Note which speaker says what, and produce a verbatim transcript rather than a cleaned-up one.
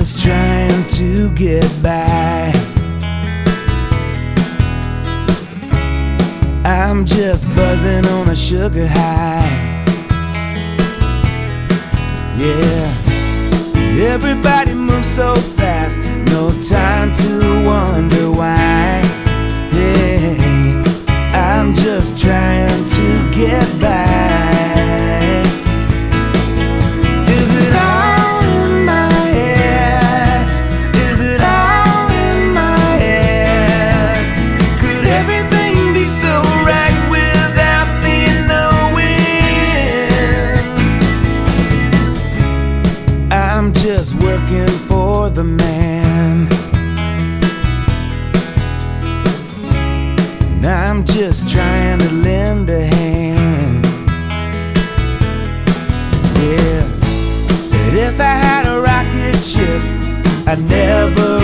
Speaker 1: just trying to get by. I'm just buzzing on a sugar high. Yeah, everybody moves so fast, no time to wonder why. Yeah, I'm just trying to get by. Is it all in my head? Is it all in my head? Could everything be so right without me knowing? I'm just working for the man, and I'm just trying to lend a hand. Yeah, but if I had a rocket ship, I'd never